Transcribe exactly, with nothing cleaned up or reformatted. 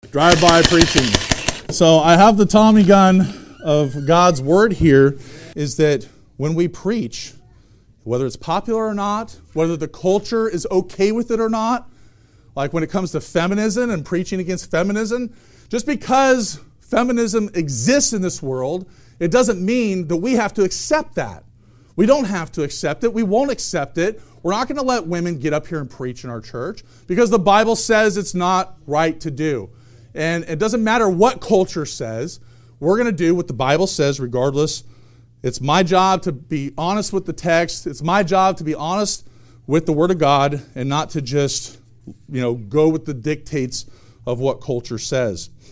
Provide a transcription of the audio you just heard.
Drive-by preaching. So I have the Tommy gun of God's Word here, is that when we preach, whether it's popular or not, whether the culture is okay with it or not, like when it comes to feminism and preaching against feminism, just because feminism exists in this world, it doesn't mean that we have to accept that. We don't have to accept it. We won't accept it. We're not going to let women get up here and preach in our church because the Bible says it's not right to do. And it doesn't matter what culture says. We're going to do what the Bible says regardless. It's my job to be honest with the text. It's my job to be honest with the Word of God and not to just, you know, go with the dictates of what culture says.